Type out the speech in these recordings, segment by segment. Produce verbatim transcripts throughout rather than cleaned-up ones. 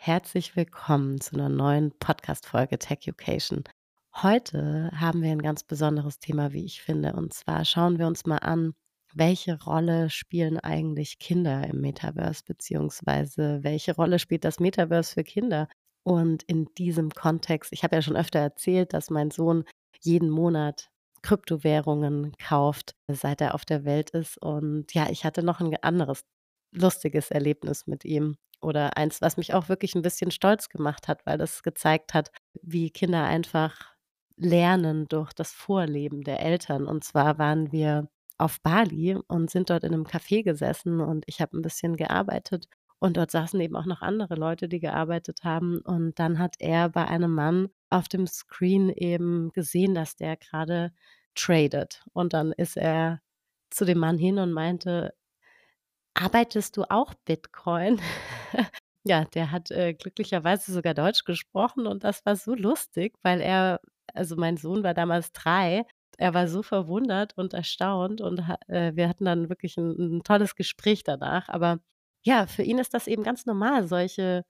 Herzlich willkommen zu einer neuen Podcast-Folge Techucation. Heute haben wir ein ganz besonderes Thema, wie ich finde. Und zwar schauen wir uns mal an, welche Rolle spielen eigentlich Kinder im Metaverse, beziehungsweise welche Rolle spielt das Metaverse für Kinder? Und in diesem Kontext, ich habe ja schon öfter erzählt, dass mein Sohn jeden Monat Kryptowährungen kauft, seit er auf der Welt ist. Und ja, ich hatte noch ein anderes lustiges Erlebnis mit ihm oder eins, was mich auch wirklich ein bisschen stolz gemacht hat, weil das gezeigt hat, wie Kinder einfach lernen durch das Vorleben der Eltern. Und zwar waren wir auf Bali und sind dort in einem Café gesessen und ich habe ein bisschen gearbeitet und dort saßen eben auch noch andere Leute, die gearbeitet haben. Und dann hat er bei einem Mann auf dem Screen eben gesehen, dass der gerade tradet. Und dann ist er zu dem Mann hin und meinte: „Arbeitest du auch Bitcoin?“ Ja, der hat, äh, glücklicherweise sogar Deutsch gesprochen und das war so lustig, weil er also, mein Sohn war damals drei. Er war so verwundert und erstaunt und ha äh, wir hatten dann wirklich 'n 'n tolles Gespräch danach. Aber ja, für ihn ist das eben ganz normal, solche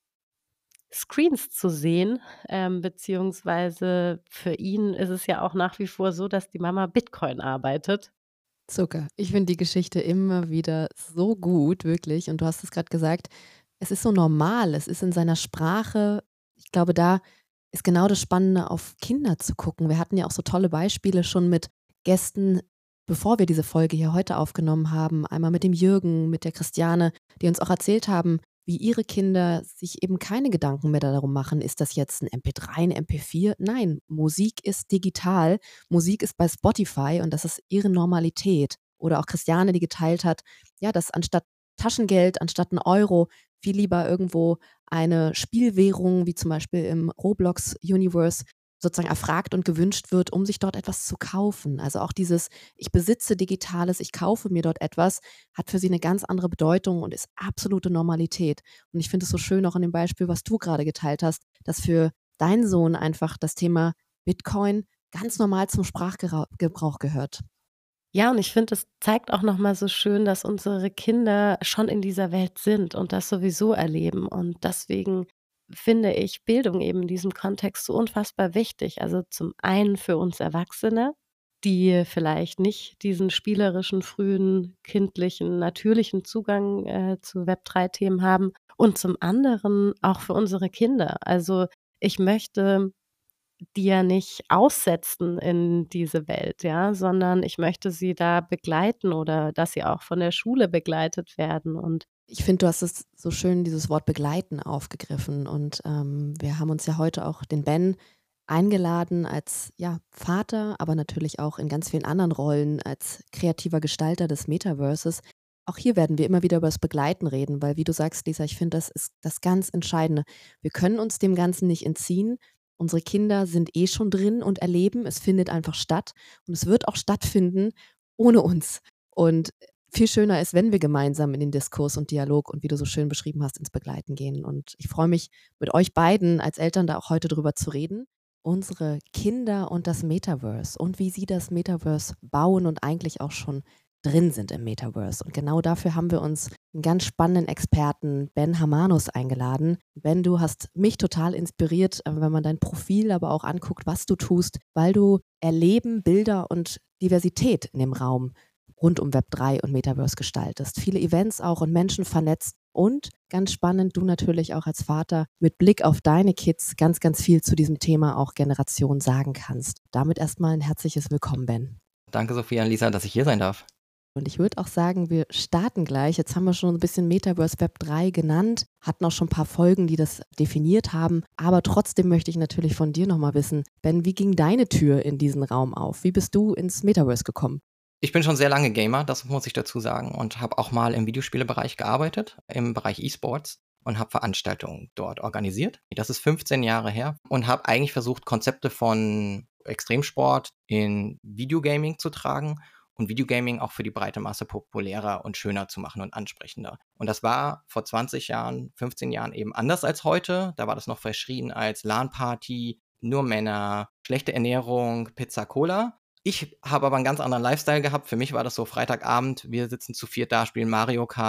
Screens zu sehen, ähm, beziehungsweise für ihn ist es ja auch nach wie vor so, dass die Mama Bitcoin arbeitet. Zucker. Ich finde die Geschichte immer wieder so gut, wirklich. Und du hast es gerade gesagt, es ist so normal, es ist in seiner Sprache. Ich glaube, da ist genau das Spannende, auf Kinder zu gucken. Wir hatten ja auch so tolle Beispiele schon mit Gästen, bevor wir diese Folge hier heute aufgenommen haben. Einmal mit dem Jürgen, mit der Christiane, die uns auch erzählt haben, wie ihre Kinder sich eben keine Gedanken mehr darum machen, ist das jetzt ein M P drei, ein M P vier? Nein, Musik ist digital. Musik ist bei Spotify und das ist ihre Normalität. Oder auch Christiane, die geteilt hat, ja, dass anstatt Taschengeld, anstatt ein Euro viel lieber irgendwo eine Spielwährung, wie zum Beispiel im Roblox-Universe, sozusagen erfragt und gewünscht wird, um sich dort etwas zu kaufen. Also auch dieses: „Ich besitze Digitales, ich kaufe mir dort etwas“, hat für sie eine ganz andere Bedeutung und ist absolute Normalität. Und ich finde es so schön auch an dem Beispiel, was du gerade geteilt hast, dass für deinen Sohn einfach das Thema Bitcoin ganz normal zum Sprachgebrauch gehört. Ja, und ich finde, es zeigt auch noch mal so schön, dass unsere Kinder schon in dieser Welt sind und das sowieso erleben. Und deswegen finde ich Bildung eben in diesem Kontext so unfassbar wichtig. Also zum einen für uns Erwachsene, die vielleicht nicht diesen spielerischen, frühen, kindlichen, natürlichen Zugang äh, zu Web drei Themen haben und zum anderen auch für unsere Kinder. Also ich möchte die ja nicht aussetzen in diese Welt, ja, sondern ich möchte sie da begleiten oder dass sie auch von der Schule begleitet werden und Ich finde, du hast es so schön, dieses Wort begleiten aufgegriffen und, ähm, wir haben uns ja heute auch den Ben eingeladen als, ja, Vater, aber natürlich auch in ganz vielen anderen Rollen als kreativer Gestalter des Metaverses. Auch hier werden wir immer wieder über das Begleiten reden, weil wie du sagst, Lisa, ich finde, das ist das ganz Entscheidende. Wir können uns dem Ganzen nicht entziehen. Unsere Kinder sind eh schon drin und erleben, es findet einfach statt und es wird auch stattfinden ohne uns. Und viel schöner ist, wenn wir gemeinsam in den Diskurs und Dialog und wie du so schön beschrieben hast, ins Begleiten gehen. Und ich freue mich, mit euch beiden als Eltern da auch heute drüber zu reden. Unsere Kinder und das Metaverse und wie sie das Metaverse bauen und eigentlich auch schon drin sind im Metaverse. Und genau dafür haben wir uns einen ganz spannenden Experten, Ben Hamanus, eingeladen. Ben, du hast mich total inspiriert, äh, wenn man dein Profil aber auch anguckt, was du tust, weil du Erleben, Bilder und Diversität in dem Raum rund um Web drei und Metaverse gestaltest. Viele Events auch und Menschen vernetzt und ganz spannend, du natürlich auch als Vater mit Blick auf deine Kids ganz, ganz viel zu diesem Thema auch Generation sagen kannst. Damit erstmal ein herzliches Willkommen, Ben. Danke, Sophia und Lisa, dass ich hier sein darf. Und ich würde auch sagen, wir starten gleich. Jetzt haben wir schon ein bisschen Metaverse Web drei genannt, hatten auch schon ein paar Folgen, die das definiert haben. Aber trotzdem möchte ich natürlich von dir nochmal wissen, Ben, wie ging deine Tür in diesen Raum auf? Wie bist du ins Metaverse gekommen? Ich bin schon sehr lange Gamer, das muss ich dazu sagen, und habe auch mal im Videospielebereich gearbeitet, im Bereich E-Sports und habe Veranstaltungen dort organisiert. Das ist fünfzehn Jahre her und habe eigentlich versucht, Konzepte von Extremsport in Videogaming zu tragen und Videogaming auch für die breite Masse populärer und schöner zu machen und ansprechender. Und das war vor zwanzig Jahren, fünfzehn Jahren eben anders als heute. Da war das noch verschrien als LAN-Party, nur Männer, schlechte Ernährung, Pizza, Cola. Ich habe aber einen ganz anderen Lifestyle gehabt. Für mich war das so Freitagabend, wir sitzen zu viert da, spielen Mario Kart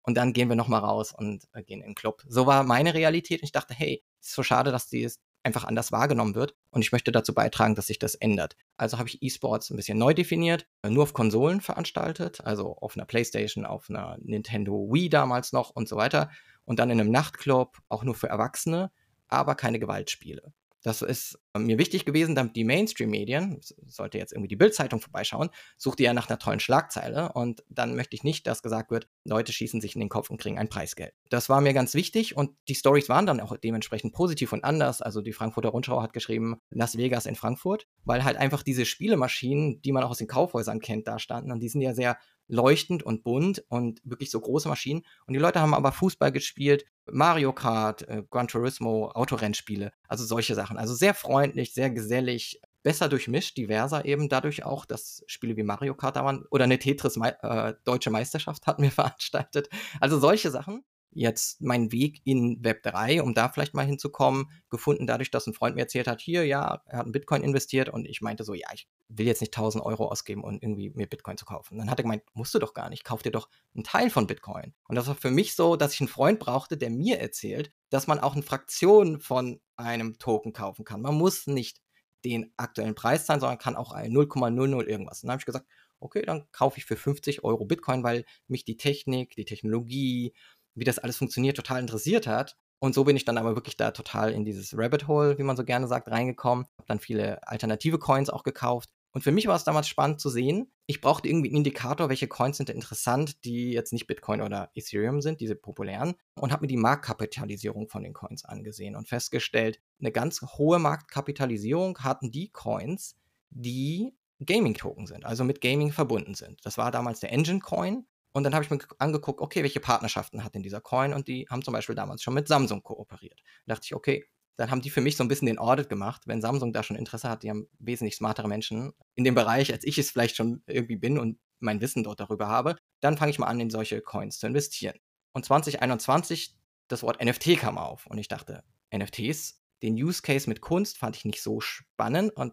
und dann gehen wir nochmal raus und äh, gehen in den Club. So war meine Realität und ich dachte, hey, es ist so schade, dass die es einfach anders wahrgenommen wird und ich möchte dazu beitragen, dass sich das ändert. Also habe ich E-Sports ein bisschen neu definiert, nur auf Konsolen veranstaltet, also auf einer PlayStation, auf einer Nintendo Wii damals noch und so weiter und dann in einem Nachtclub, auch nur für Erwachsene, aber keine Gewaltspiele. Das ist mir wichtig gewesen, damit die Mainstream-Medien, sollte jetzt irgendwie die Bild-Zeitung vorbeischauen, sucht ihr ja nach einer tollen Schlagzeile und dann möchte ich nicht, dass gesagt wird, Leute schießen sich in den Kopf und kriegen ein Preisgeld. Das war mir ganz wichtig und die Storys waren dann auch dementsprechend positiv und anders. Also die Frankfurter Rundschau hat geschrieben, Las Vegas in Frankfurt, weil halt einfach diese Spielemaschinen, die man auch aus den Kaufhäusern kennt, da standen und die sind ja sehr leuchtend und bunt und wirklich so große Maschinen. Und die Leute haben aber Fußball gespielt, Mario Kart, äh, Gran Turismo, Autorennspiele, also solche Sachen. Also sehr freundlich, sehr gesellig, besser durchmischt, diverser eben dadurch auch, dass Spiele wie Mario Kart da waren oder eine Tetris äh, Deutsche Meisterschaft hatten wir veranstaltet. Also solche Sachen. Jetzt meinen Weg in Web drei, um da vielleicht mal hinzukommen, gefunden dadurch, dass ein Freund mir erzählt hat, hier, ja, er hat in Bitcoin investiert und ich meinte so, ja, ich will jetzt nicht tausend Euro ausgeben, um irgendwie mir Bitcoin zu kaufen. Und dann hat er gemeint, musst du doch gar nicht, kauf dir doch einen Teil von Bitcoin. Und das war für mich so, dass ich einen Freund brauchte, der mir erzählt, dass man auch eine Fraktion von einem Token kaufen kann. Man muss nicht den aktuellen Preis zahlen, sondern kann auch ein null Komma null null irgendwas. Und dann habe ich gesagt, okay, dann kaufe ich für fünfzig Euro Bitcoin, weil mich die Technik, die Technologie, wie das alles funktioniert, total interessiert hat. Und so bin ich dann aber wirklich da total in dieses Rabbit Hole, wie man so gerne sagt, reingekommen. Habe dann viele alternative Coins auch gekauft. Und für mich war es damals spannend zu sehen, ich brauchte irgendwie einen Indikator, welche Coins sind interessant, die jetzt nicht Bitcoin oder Ethereum sind, diese populären. Und habe mir die Marktkapitalisierung von den Coins angesehen und festgestellt, eine ganz hohe Marktkapitalisierung hatten die Coins, die Gaming-Token sind, also mit Gaming verbunden sind. Das war damals der Engine Coin. Und dann habe ich mir angeguckt, okay, welche Partnerschaften hat denn dieser Coin? Und die haben zum Beispiel damals schon mit Samsung kooperiert. Da dachte ich, okay, dann haben die für mich so ein bisschen den Audit gemacht. Wenn Samsung da schon Interesse hat, die haben wesentlich smartere Menschen in dem Bereich, als ich es vielleicht schon irgendwie bin und mein Wissen dort darüber habe, dann fange ich mal an, in solche Coins zu investieren. Und zwanzig einundzwanzig, das Wort N F T kam auf. Und ich dachte, N F Ts, den Use Case mit Kunst fand ich nicht so spannend. Und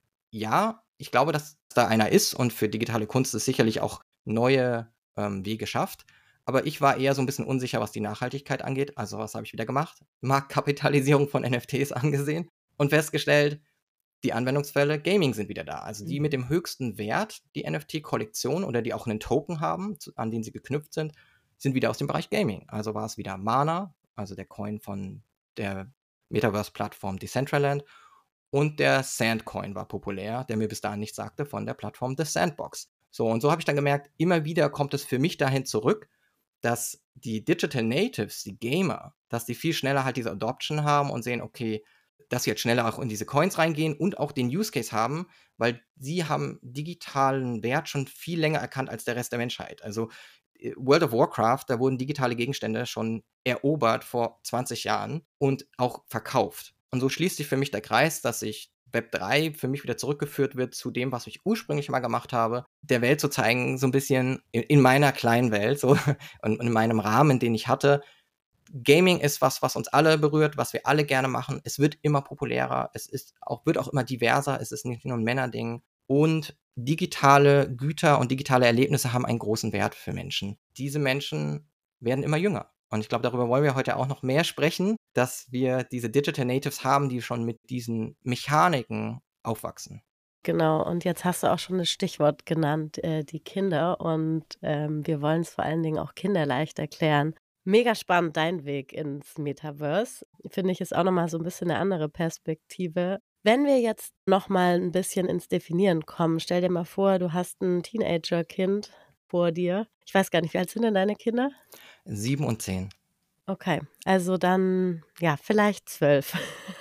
ja, ich glaube, dass da einer ist. Und für digitale Kunst ist sicherlich auch neue ähm, Wege schafft. Aber ich war eher so ein bisschen unsicher, was die Nachhaltigkeit angeht. Also was habe ich wieder gemacht? Marktkapitalisierung von N F Ts angesehen und festgestellt, die Anwendungsfälle Gaming sind wieder da. Also die mit dem höchsten Wert, die N F T-Kollektion oder die auch einen Token haben, zu, an den sie geknüpft sind, sind wieder aus dem Bereich Gaming. Also war es wieder Mana, also der Coin von der Metaverse-Plattform Decentraland, und der Sandcoin war populär, der mir bis dahin nichts sagte, von der Plattform The Sandbox. So, und so habe ich dann gemerkt, immer wieder kommt es für mich dahin zurück, dass die Digital Natives, die Gamer, dass die viel schneller halt diese Adoption haben und sehen, okay, dass sie jetzt schneller auch in diese Coins reingehen und auch den Use Case haben, weil sie haben digitalen Wert schon viel länger erkannt als der Rest der Menschheit. Also World of Warcraft, da wurden digitale Gegenstände schon erobert vor zwanzig Jahren und auch verkauft. Und so schließt sich für mich der Kreis, dass ich Web drei für mich wieder zurückgeführt wird zu dem, was ich ursprünglich mal gemacht habe, der Welt zu zeigen, so ein bisschen in, in meiner kleinen Welt, so und in meinem Rahmen, den ich hatte. Gaming ist was, was uns alle berührt, was wir alle gerne machen. Es wird immer populärer, es ist auch, wird auch immer diverser, es ist nicht nur ein Männerding. Und digitale Güter und digitale Erlebnisse haben einen großen Wert für Menschen. Diese Menschen werden immer jünger. Und ich glaube, darüber wollen wir heute auch noch mehr sprechen, dass wir diese Digital Natives haben, die schon mit diesen Mechaniken aufwachsen. Genau, und jetzt hast du auch schon das Stichwort genannt, äh, die Kinder. Und ähm, wir wollen es vor allen Dingen auch kinderleicht erklären. Mega spannend, dein Weg ins Metaverse. Finde ich, ist auch nochmal so ein bisschen eine andere Perspektive. Wenn wir jetzt nochmal ein bisschen ins Definieren kommen, stell dir mal vor, du hast ein Teenager-Kind vor dir. Ich weiß gar nicht, wie alt sind denn deine Kinder? Sieben und zehn. Okay, also dann, ja, vielleicht zwölf.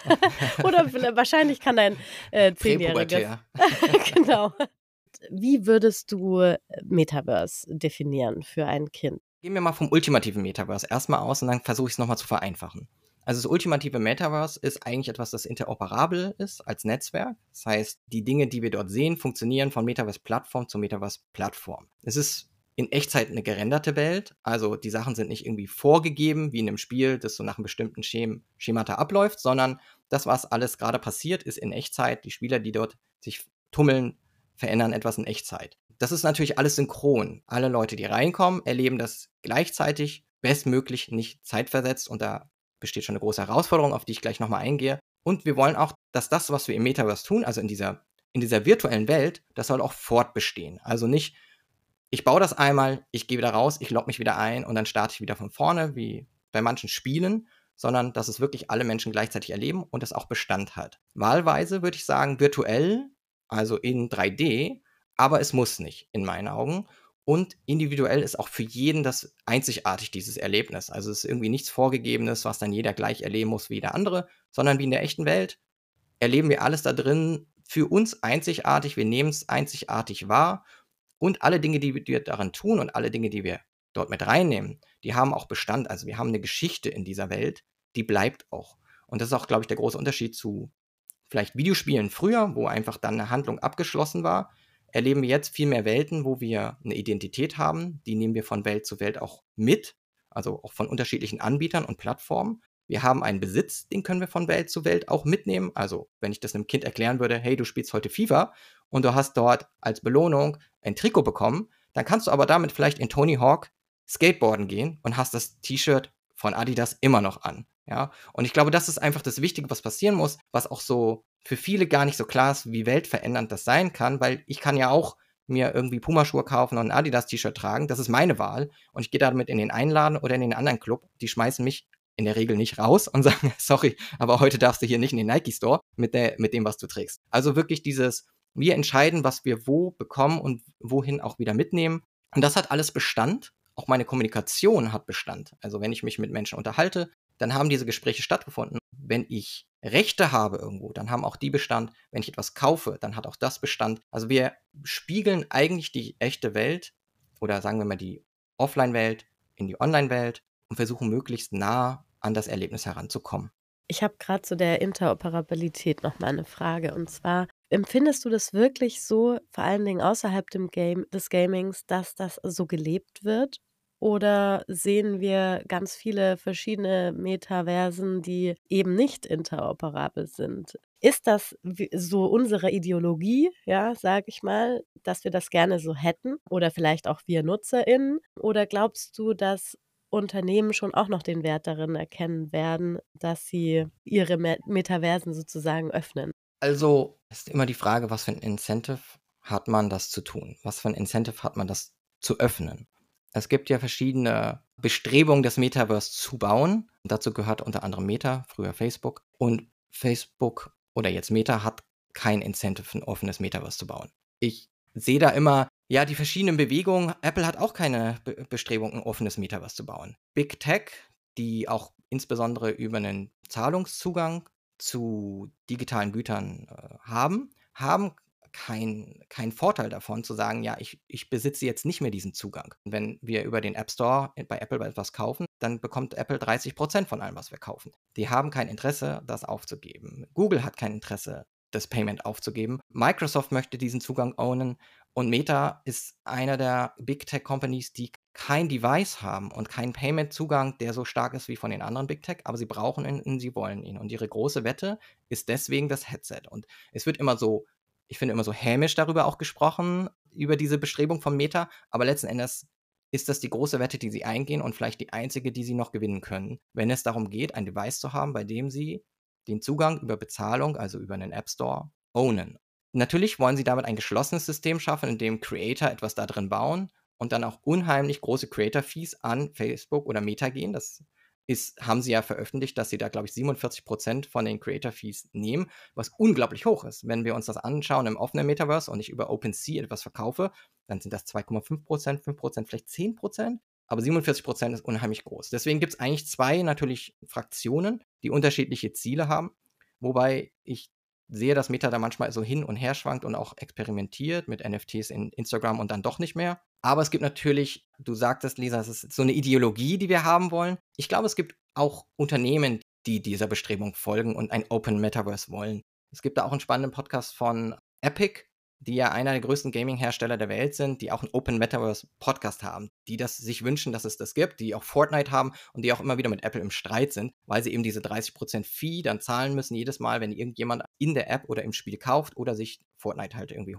Oder vielleicht, wahrscheinlich kann dein äh, Zehnjähriges. Präpubertär. Genau. Wie würdest du äh, Metaverse definieren für ein Kind? Gehen wir mal vom ultimativen Metaverse erstmal aus und dann versuche ich es nochmal zu vereinfachen. Also das ultimative Metaverse ist eigentlich etwas, das interoperabel ist als Netzwerk. Das heißt, die Dinge, die wir dort sehen, funktionieren von Metaverse-Plattform zu Metaverse-Plattform. Es ist in Echtzeit eine gerenderte Welt, also die Sachen sind nicht irgendwie vorgegeben, wie in einem Spiel, das so nach einem bestimmten Schem- Schemata abläuft, sondern das, was alles gerade passiert, ist in Echtzeit. Die Spieler, die dort sich tummeln, verändern etwas in Echtzeit. Das ist natürlich alles synchron. Alle Leute, die reinkommen, erleben das gleichzeitig, bestmöglich, nicht zeitversetzt. Und da besteht schon eine große Herausforderung, auf die ich gleich nochmal eingehe. Und wir wollen auch, dass das, was wir im Metaverse tun, also in dieser, in dieser virtuellen Welt, das soll auch fortbestehen. Also nicht, ich baue das einmal, ich gehe wieder raus, ich logge mich wieder ein und dann starte ich wieder von vorne, wie bei manchen Spielen, sondern dass es wirklich alle Menschen gleichzeitig erleben und es auch Bestand hat. Wahlweise würde ich sagen virtuell, also in drei D, aber es muss nicht, in meinen Augen. Und individuell ist auch für jeden das einzigartig, dieses Erlebnis. Also es ist irgendwie nichts Vorgegebenes, was dann jeder gleich erleben muss wie der andere, sondern wie in der echten Welt erleben wir alles da drin für uns einzigartig, wir nehmen es einzigartig wahr und alle Dinge, die wir daran tun und alle Dinge, die wir dort mit reinnehmen, die haben auch Bestand. Also wir haben eine Geschichte in dieser Welt, die bleibt auch. Und das ist auch, glaube ich, der große Unterschied zu vielleicht Videospielen früher, wo einfach dann eine Handlung abgeschlossen war, erleben wir jetzt viel mehr Welten, wo wir eine Identität haben. Die nehmen wir von Welt zu Welt auch mit, also auch von unterschiedlichen Anbietern und Plattformen. Wir haben einen Besitz, den können wir von Welt zu Welt auch mitnehmen. Also wenn ich das einem Kind erklären würde, hey, du spielst heute FIFA und du hast dort als Belohnung ein Trikot bekommen, dann kannst du aber damit vielleicht in Tony Hawk Skateboarden gehen und hast das T-Shirt von Adidas immer noch an. Ja? Und ich glaube, das ist einfach das Wichtige, was passieren muss, was auch so für viele gar nicht so klar ist, wie weltverändernd das sein kann, weil ich kann ja auch mir irgendwie Pumaschuhe kaufen und ein Adidas-T-Shirt tragen. Das ist meine Wahl. Und ich gehe damit in den einen Laden oder in den anderen Club. Die schmeißen mich in der Regel nicht raus und sagen, sorry, aber heute darfst du hier nicht in den Nike-Store mit, der, mit dem, was du trägst. Also wirklich dieses, wir entscheiden, was wir wo bekommen und wohin auch wieder mitnehmen. Und das hat alles Bestand. Auch meine Kommunikation hat Bestand. Also wenn ich mich mit Menschen unterhalte, dann haben diese Gespräche stattgefunden. Wenn ich Rechte habe irgendwo, dann haben auch die Bestand. Wenn ich etwas kaufe, dann hat auch das Bestand. Also wir spiegeln eigentlich die echte Welt oder sagen wir mal die Offline-Welt in die Online-Welt und versuchen möglichst nah an das Erlebnis heranzukommen. Ich habe gerade zu der Interoperabilität noch mal eine Frage. Und zwar, empfindest du das wirklich so, vor allen Dingen außerhalb dem Game, des Gamings, dass das so gelebt wird? Oder sehen wir ganz viele verschiedene Metaversen, die eben nicht interoperabel sind? Ist das wie- so unsere Ideologie, ja, sage ich mal, dass wir das gerne so hätten? Oder vielleicht auch wir NutzerInnen? Oder glaubst du, dass Unternehmen schon auch noch den Wert darin erkennen werden, dass sie ihre Me Metaversen sozusagen öffnen? Also ist immer die Frage, was für ein Incentive hat man, das zu tun? Was für ein Incentive hat man, das zu öffnen? Es gibt ja verschiedene Bestrebungen, das Metaverse zu bauen. Dazu gehört unter anderem Meta, früher Facebook. Und Facebook oder jetzt Meta hat kein Incentive, ein offenes Metaverse zu bauen. Ich sehe da immer, ja, die verschiedenen Bewegungen. Apple hat auch keine Be Bestrebung, ein offenes Metaverse zu bauen. Big Tech, die auch insbesondere über einen Zahlungszugang zu digitalen Gütern äh, haben, haben keinen kein Vorteil davon zu sagen, ja, ich, ich besitze jetzt nicht mehr diesen Zugang. Wenn wir über den App Store bei Apple etwas kaufen, dann bekommt Apple dreißig Prozent von allem, was wir kaufen. Die haben kein Interesse, das aufzugeben. Google hat kein Interesse, das Payment aufzugeben. Microsoft möchte diesen Zugang ownen und Meta ist einer der Big Tech Companies, die kein Device haben und keinen Payment-Zugang, der so stark ist wie von den anderen Big Tech, aber sie brauchen ihn und sie wollen ihn. Und ihre große Wette ist deswegen das Headset. Und es wird immer so, ich finde immer so hämisch darüber auch gesprochen, über diese Bestrebung von Meta, aber letzten Endes ist das die große Wette, die sie eingehen und vielleicht die einzige, die sie noch gewinnen können, wenn es darum geht, ein Device zu haben, bei dem sie den Zugang über Bezahlung, also über einen App Store, ownen. Natürlich wollen sie damit ein geschlossenes System schaffen, in dem Creator etwas da drin bauen und dann auch unheimlich große Creator-Fees an Facebook oder Meta gehen. Das ist, haben sie ja veröffentlicht, dass sie da, glaube ich, siebenundvierzig Prozent von den Creator-Fees nehmen, was unglaublich hoch ist. Wenn wir uns das anschauen im offenen Metaverse und ich über OpenSea etwas verkaufe, dann sind das zwei Komma fünf Prozent, fünf Prozent, vielleicht zehn Prozent. Aber siebenundvierzig Prozent ist unheimlich groß. Deswegen gibt es eigentlich zwei natürlich Fraktionen, die unterschiedliche Ziele haben. Wobei ich sehe, dass Meta da manchmal so hin und her schwankt und auch experimentiert mit N F Ts in Instagram und dann doch nicht mehr. Aber es gibt natürlich, du sagtest, Lisa, es ist so eine Ideologie, die wir haben wollen. Ich glaube, es gibt auch Unternehmen, die dieser Bestrebung folgen und ein Open Metaverse wollen. Es gibt da auch einen spannenden Podcast von Epic, die ja einer der größten Gaming-Hersteller der Welt sind, die auch einen Open Metaverse Podcast haben, die das sich wünschen, dass es das gibt, die auch Fortnite haben und die auch immer wieder mit Apple im Streit sind, weil sie eben diese dreißig Prozent Fee dann zahlen müssen jedes Mal, wenn irgendjemand in der App oder im Spiel kauft oder sich Fortnite halt irgendwie holt.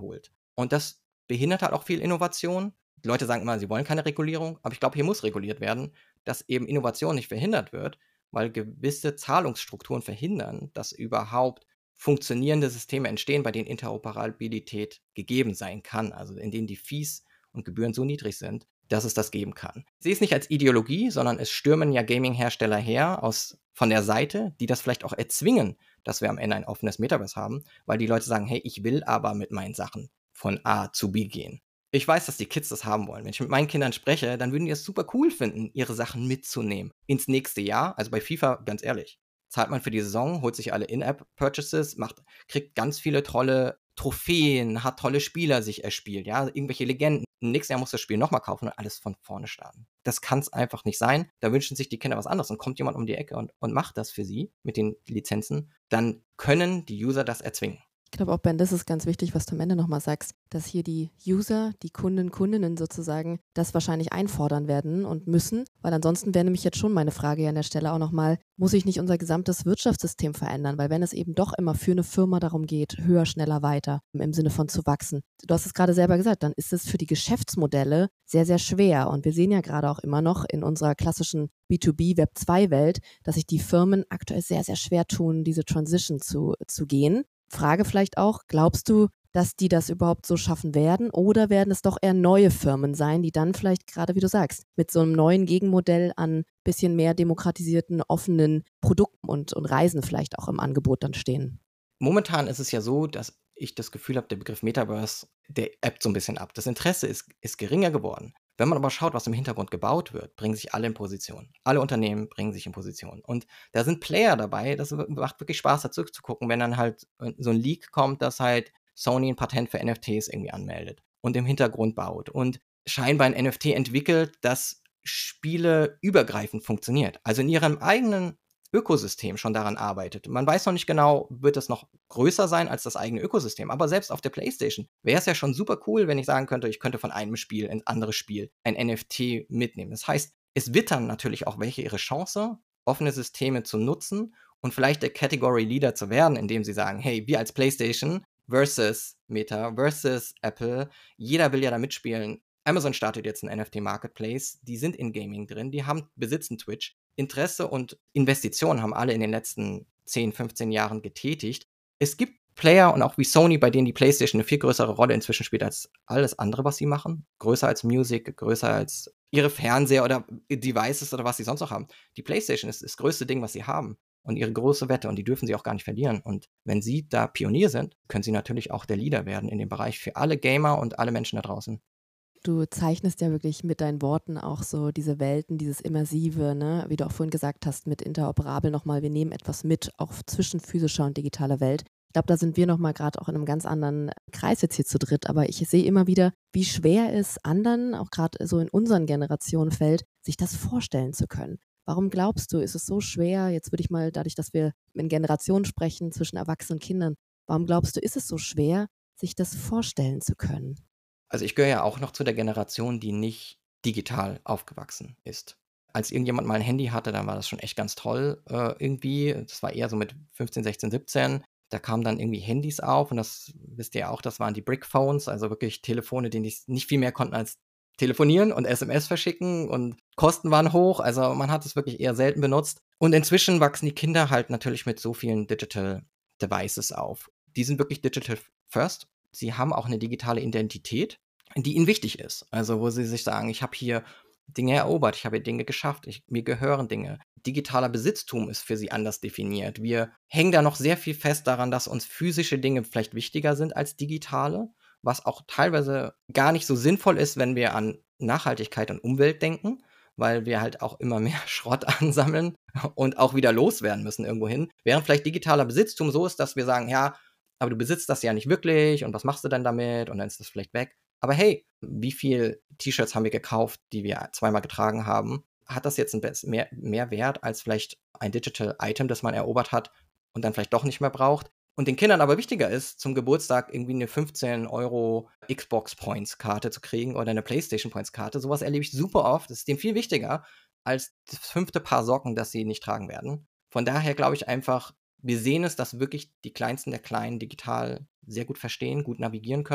Und das behindert halt auch viel Innovation. Die Leute sagen immer, sie wollen keine Regulierung, aber ich glaube, hier muss reguliert werden, dass eben Innovation nicht verhindert wird, weil gewisse Zahlungsstrukturen verhindern, dass überhaupt funktionierende Systeme entstehen, bei denen Interoperabilität gegeben sein kann, also in denen die Fees und Gebühren so niedrig sind, dass es das geben kann. Ich sehe es nicht als Ideologie, sondern es stürmen ja Gaming-Hersteller her aus, von der Seite, die das vielleicht auch erzwingen, dass wir am Ende ein offenes Metaverse haben, weil die Leute sagen, hey, ich will aber mit meinen Sachen von A zu B gehen. Ich weiß, dass die Kids das haben wollen. Wenn ich mit meinen Kindern spreche, dann würden die es super cool finden, ihre Sachen mitzunehmen ins nächste Jahr. Also bei FIFA, ganz ehrlich, zahlt man für die Saison, holt sich alle In-App-Purchases, macht, kriegt ganz viele tolle Trophäen, hat tolle Spieler sich erspielt, ja, irgendwelche Legenden. Im nächsten Jahr muss das Spiel nochmal kaufen und alles von vorne starten. Das kann es einfach nicht sein. Da wünschen sich die Kinder was anderes und kommt jemand um die Ecke und, und macht das für sie mit den Lizenzen, dann können die User das erzwingen. Ich glaube auch, Ben, das ist ganz wichtig, was du am Ende nochmal sagst, dass hier die User, die Kunden, Kundinnen sozusagen, das wahrscheinlich einfordern werden und müssen, weil ansonsten wäre nämlich jetzt schon meine Frage an der Stelle auch nochmal, muss sich nicht unser gesamtes Wirtschaftssystem verändern? Weil wenn es eben doch immer für eine Firma darum geht, höher, schneller, weiter, im Sinne von zu wachsen, du hast es gerade selber gesagt, dann ist es für die Geschäftsmodelle sehr, sehr schwer. Und wir sehen ja gerade auch immer noch in unserer klassischen B zwei B Web zwei Welt, dass sich die Firmen aktuell sehr, sehr schwer tun, diese Transition zu, zu gehen. Frage vielleicht auch, glaubst du, dass die das überhaupt so schaffen werden oder werden es doch eher neue Firmen sein, die dann vielleicht gerade, wie du sagst, mit so einem neuen Gegenmodell an bisschen mehr demokratisierten, offenen Produkten und, und Reisen vielleicht auch im Angebot dann stehen? Momentan ist es ja so, dass ich das Gefühl habe, der Begriff Metaverse, der ebbt so ein bisschen ab. Das Interesse ist, ist geringer geworden. Wenn man aber schaut, was im Hintergrund gebaut wird, bringen sich alle in Position. Alle Unternehmen bringen sich in Position. Und da sind Player dabei, das macht wirklich Spaß, da zurückzugucken, wenn dann halt so ein Leak kommt, dass halt Sony ein Patent für N F Ts irgendwie anmeldet und im Hintergrund baut und scheinbar ein N F T entwickelt, das Spiele übergreifend funktioniert. Also in ihrem eigenen Ökosystem schon daran arbeitet. Man weiß noch nicht genau, wird das noch größer sein als das eigene Ökosystem. Aber selbst auf der PlayStation wäre es ja schon super cool, wenn ich sagen könnte, ich könnte von einem Spiel ins andere Spiel ein N F T mitnehmen. Das heißt, es wittern natürlich auch welche ihre Chance, offene Systeme zu nutzen und vielleicht der Category Leader zu werden, indem sie sagen, hey, wir als PlayStation versus Meta versus Apple, jeder will ja da mitspielen. Amazon startet jetzt einen N F T Marketplace, die sind in Gaming drin, die haben besitzen Twitch. Interesse und Investitionen haben alle in den letzten zehn, fünfzehn Jahren getätigt. Es gibt Player und auch wie Sony, bei denen die PlayStation eine viel größere Rolle inzwischen spielt als alles andere, was sie machen. Größer als Music, größer als ihre Fernseher oder Devices oder was sie sonst noch haben. Die PlayStation ist das größte Ding, was sie haben und ihre große Wette und die dürfen sie auch gar nicht verlieren. Und wenn sie da Pionier sind, können sie natürlich auch der Leader werden in dem Bereich für alle Gamer und alle Menschen da draußen. Du zeichnest ja wirklich mit deinen Worten auch so diese Welten, dieses Immersive, ne? Wie du auch vorhin gesagt hast, mit interoperabel nochmal, wir nehmen etwas mit, auch zwischen physischer und digitaler Welt. Ich glaube, da sind wir nochmal gerade auch in einem ganz anderen Kreis jetzt hier zu dritt, aber ich sehe immer wieder, wie schwer es anderen, auch gerade so in unseren Generationen fällt, sich das vorstellen zu können. Warum glaubst du, ist es so schwer, jetzt würde ich mal, dadurch, dass wir in Generationen sprechen, zwischen Erwachsenen und Kindern, warum glaubst du, ist es so schwer, sich das vorstellen zu können? Also ich gehöre ja auch noch zu der Generation, die nicht digital aufgewachsen ist. Als irgendjemand mal ein Handy hatte, dann war das schon echt ganz toll äh, irgendwie. Das war eher so mit fünfzehn, sechzehn, siebzehn. Da kamen dann irgendwie Handys auf und das wisst ihr ja auch, das waren die Brickphones, also wirklich Telefone, die nicht, nicht viel mehr konnten als telefonieren und S M S verschicken und Kosten waren hoch. Also man hat es wirklich eher selten benutzt. Und inzwischen wachsen die Kinder halt natürlich mit so vielen Digital Devices auf. Die sind wirklich digital first. Sie haben auch eine digitale Identität, die ihnen wichtig ist. Also wo sie sich sagen, ich habe hier Dinge erobert, ich habe hier Dinge geschafft, ich, mir gehören Dinge. Digitaler Besitztum ist für sie anders definiert. Wir hängen da noch sehr viel fest daran, dass uns physische Dinge vielleicht wichtiger sind als digitale, was auch teilweise gar nicht so sinnvoll ist, wenn wir an Nachhaltigkeit und Umwelt denken, weil wir halt auch immer mehr Schrott ansammeln und auch wieder loswerden müssen irgendwohin. Während vielleicht digitaler Besitztum so ist, dass wir sagen, ja, aber du besitzt das ja nicht wirklich und was machst du denn damit und dann ist das vielleicht weg. Aber hey, wie viel T-Shirts haben wir gekauft, die wir zweimal getragen haben? Hat das jetzt einen mehr, mehr Wert als vielleicht ein Digital Item, das man erobert hat und dann vielleicht doch nicht mehr braucht? Und den Kindern aber wichtiger ist, zum Geburtstag irgendwie eine fünfzehn Euro Xbox Points Karte zu kriegen oder eine PlayStation Points Karte. Sowas erlebe ich super oft. Das ist dem viel wichtiger als das fünfte Paar Socken, das sie nicht tragen werden. Von daher glaube ich einfach, wir sehen es, dass wirklich die Kleinsten der Kleinen digital sehr gut verstehen, gut navigieren können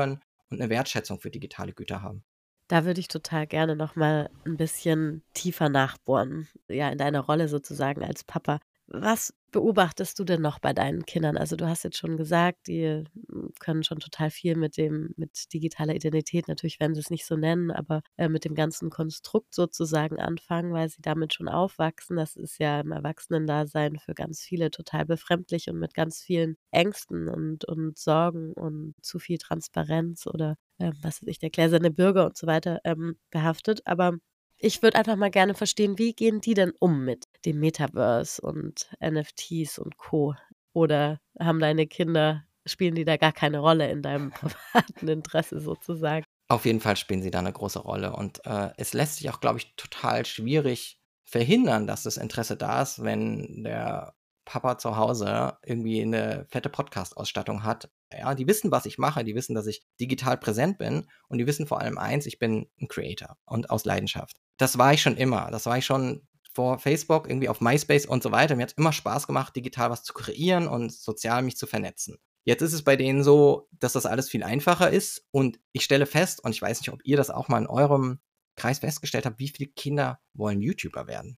und eine Wertschätzung für digitale Güter haben. Da würde ich total gerne noch mal 'n bisschen tiefer nachbohren, ja, in deiner Rolle sozusagen als Papa. Was beobachtest du denn noch bei deinen Kindern? Also, du hast jetzt schon gesagt, die, hm, können schon total viel mit dem mit digitaler Identität, natürlich werden sie's nicht so nennen, aber, äh, mit dem ganzen Konstrukt sozusagen anfangen, weil sie damit schon aufwachsen. Das ist ja im Erwachsenendasein für ganz viele total befremdlich und mit ganz vielen Ängsten und und Sorgen und zu viel Transparenz oder, ähm, was weiß ich, der gläserne Bürger und so weiter, ähm, behaftet. Aber ich würde einfach mal gerne verstehen, wie gehen die denn um mit dem Metaverse und N F Ts und Co.? Oder haben deine Kinder spielen die da gar keine Rolle in deinem privaten Interesse sozusagen? Auf jeden Fall spielen sie da eine große Rolle und, äh, es lässt sich auch, glaube ich, total schwierig verhindern, dass das Interesse da ist, wenn der Papa zu Hause irgendwie eine fette Podcast-Ausstattung hat. Ja, die wissen, was ich mache, die wissen, dass ich digital präsent bin und die wissen vor allem eins: Ich bin ein Creator und aus Leidenschaft. Das war ich schon immer. Das war ich schon vor Facebook, irgendwie auf MySpace und so weiter. Mir hat's immer Spaß gemacht, digital was zu kreieren und sozial mich zu vernetzen. Jetzt ist es bei denen so, dass das alles viel einfacher ist und ich stelle fest, und ich weiß nicht, ob ihr das auch mal in eurem Kreis festgestellt habt, wie viele Kinder wollen YouTuber werden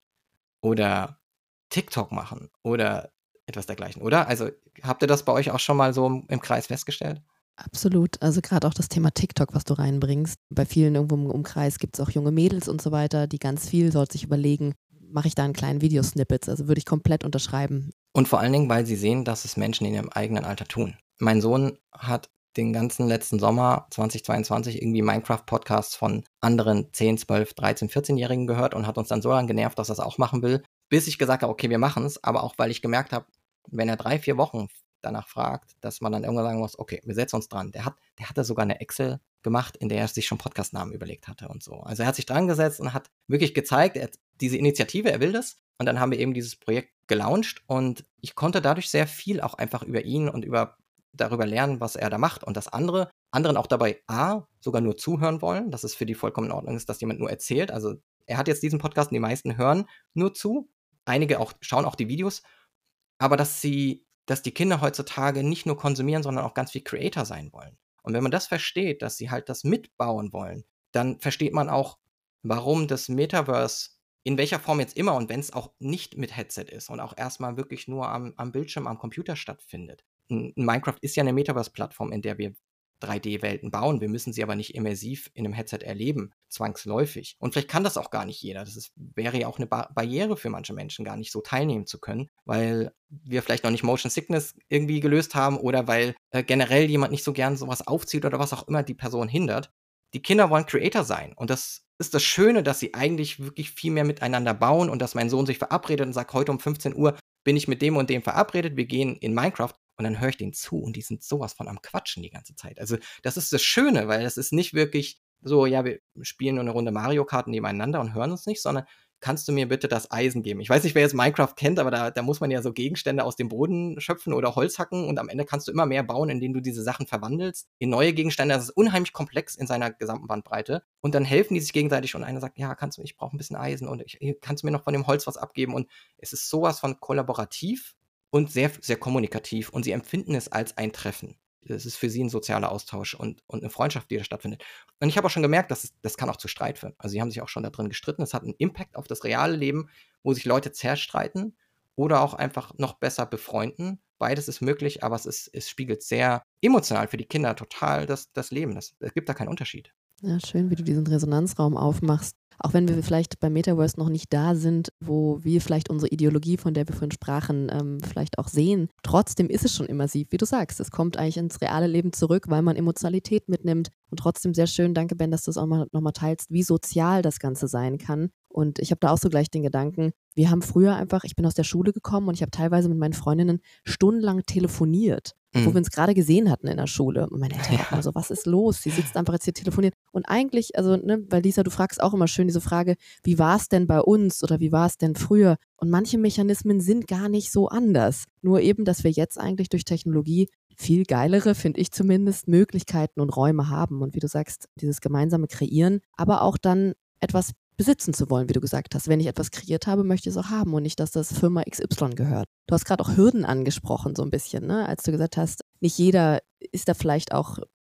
oder TikTok machen oder etwas dergleichen, oder? Also, habt ihr das bei euch auch schon mal so im im Kreis festgestellt? Absolut. Also gerade auch das Thema TikTok, was du reinbringst. Bei vielen irgendwo im Umkreis gibt es auch junge Mädels und so weiter, die ganz viel dort sich überlegen, mache ich da einen kleinen Videosnippets? Also würde ich komplett unterschreiben. Und vor allen Dingen, weil sie sehen, dass es Menschen in ihrem eigenen Alter tun. Mein Sohn hat den ganzen letzten Sommer zwanzig zweiundzwanzig irgendwie Minecraft-Podcasts von anderen zehn, zwölf, dreizehn, vierzehn-Jährigen gehört und hat uns dann so lange genervt, dass er es auch machen will, bis ich gesagt habe: „Okay, wir machen es." Aber auch, weil ich gemerkt habe, wenn er drei, vier Wochen danach fragt, dass man dann irgendwann sagen muss: „Okay, wir setzen uns dran." Der hat der hatte sogar eine Excel gemacht, in der er sich schon Podcast-Namen überlegt hatte und so. Also, er hat sich dran gesetzt und hat wirklich gezeigt, er hat diese Initiative, er will das. Und dann haben wir eben dieses Projekt gelauncht und ich konnte dadurch sehr viel auch einfach über ihn und über darüber lernen, was er da macht. Und dass andere anderen auch dabei A, sogar nur zuhören wollen, dass es für die vollkommen in Ordnung ist, dass jemand nur erzählt. Also, er hat jetzt diesen Podcast und die meisten hören nur zu. Einige auch schauen auch die Videos, aber dass sie dass die Kinder heutzutage nicht nur konsumieren, sondern auch ganz viel Creator sein wollen. Und wenn man das versteht, dass sie halt das mitbauen wollen, dann versteht man auch, warum das Metaverse in welcher Form jetzt immer und wenn es auch nicht mit Headset ist und auch erstmal wirklich nur am am Bildschirm, am Computer stattfindet. 'N 'n Minecraft ist ja eine Metaverse-Plattform, in der wir drei D-Welten bauen. Wir müssen sie aber nicht immersiv in 'nem Headset erleben, zwangsläufig. Und vielleicht kann das auch gar nicht jeder. Das ist wäre ja auch eine Ba Barriere für manche Menschen, gar nicht so teilnehmen zu können, weil wir vielleicht noch nicht Motion Sickness irgendwie gelöst haben oder weil, äh, generell jemand nicht so gern so was aufzieht oder was auch immer die Person hindert. Die Kinder wollen Creator sein und das ist das Schöne, dass sie eigentlich wirklich viel mehr miteinander bauen und dass mein Sohn sich verabredet und sagt: „Heute um fünfzehn Uhr bin ich mit dem und dem verabredet, wir gehen in Minecraft." Und dann höre ich denen zu und die sind sowas von am Quatschen die ganze Zeit. Also, das ist das Schöne, weil das ist nicht wirklich so: „Ja, wir spielen nur 'ne Runde Mario Kart nebeneinander und hören uns nicht", sondern: „Kannst du mir bitte das Eisen geben?" Ich weiß nicht, wer jetzt Minecraft kennt, aber da da muss man ja so Gegenstände aus dem Boden schöpfen oder Holz hacken und am Ende kannst du immer mehr bauen, indem du diese Sachen verwandelst in neue Gegenstände. Das ist unheimlich komplex in seiner gesamten Bandbreite. Und dann helfen die sich gegenseitig und einer sagt: „Ja, kannst du ich brauche 'n bisschen Eisen" und ich „Kannst du mir noch von dem Holz was abgeben?" Und es ist so was von kollaborativ und sehr sehr kommunikativ und sie empfinden es als ein Treffen. Es ist für sie 'n sozialer Austausch und und 'ne Freundschaft, die da stattfindet. Und ich habe auch schon gemerkt, dass es das kann auch zu Streit führen. Also, sie haben sich auch schon da drin gestritten. Es hat 'n Impact auf das reale Leben, wo sich Leute zerstreiten oder auch einfach noch besser befreunden. Beides ist möglich, aber es ist es spiegelt sehr emotional für die Kinder total das das Leben. Das es gibt da keinen Unterschied. Ja, schön, wie du diesen Resonanzraum aufmachst. Auch wenn wir vielleicht beim Metaverse noch nicht da sind, wo wir vielleicht unsere Ideologie, von der wir vorhin sprachen, ähm, vielleicht auch sehen. Trotzdem ist es schon immersiv, wie du sagst. Es kommt eigentlich ins reale Leben zurück, weil man Emotionalität mitnimmt. Und trotzdem sehr schön, danke Ben, dass du es auch mal, noch mal teilst, wie sozial das Ganze sein kann. Und ich habe da auch so gleich den Gedanken, wir haben früher einfach, ich bin aus der Schule gekommen und ich habe teilweise mit meinen Freundinnen stundenlang telefoniert, obwohl wir Mhm. uns gerade gesehen hatten in der Schule. Und meine Eltern auch Ja. mal so, was ist los? Sie sitzt einfach jetzt hier telefoniert. Und eigentlich, also, ne, weil Lisa, du fragst auch immer schön diese Frage, wie war es denn bei uns oder wie war es denn früher? Und manche Mechanismen sind gar nicht so anders. Nur eben, dass wir jetzt eigentlich durch Technologie viel geilere, finde ich zumindest, Möglichkeiten und Räume haben. Und wie du sagst, dieses gemeinsame Kreieren, aber auch dann etwas besitzen zu wollen, wie du gesagt hast. Wenn ich etwas kreiert habe, möchte ich es auch haben und nicht, dass das Firma X Y gehört. Du hast gerade auch Hürden angesprochen, so ein bisschen, ne? Als du gesagt hast, nicht jeder ist da vielleicht auch